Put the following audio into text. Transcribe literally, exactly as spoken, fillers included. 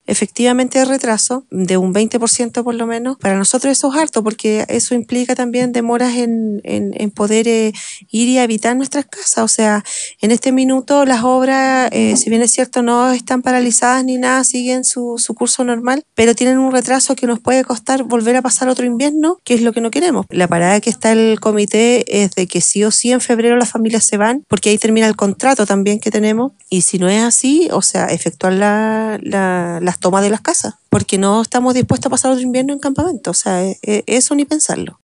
efectivamente de retraso, de un veinte por ciento por lo menos. Para nosotros eso es harto, porque eso implica también demoras en, en, en poder eh, ir y habitar nuestras casas. O sea, en este minuto las obras, eh, si bien es cierto, no están paralizadas ni nada, siguen su, su curso normal, pero tienen un retraso que nos puede costar volver a pasar otro invierno, que es lo que no queremos. La parada que está el comité es de que sí o sí en febrero las familias se van, porque ahí termina el contrato también que tenemos, y si no es así, o sea, efectuar la, la, las tomas de las casas, porque no estamos dispuestos a pasar otro invierno en campamento. O sea, eh, eso ni pensarlo.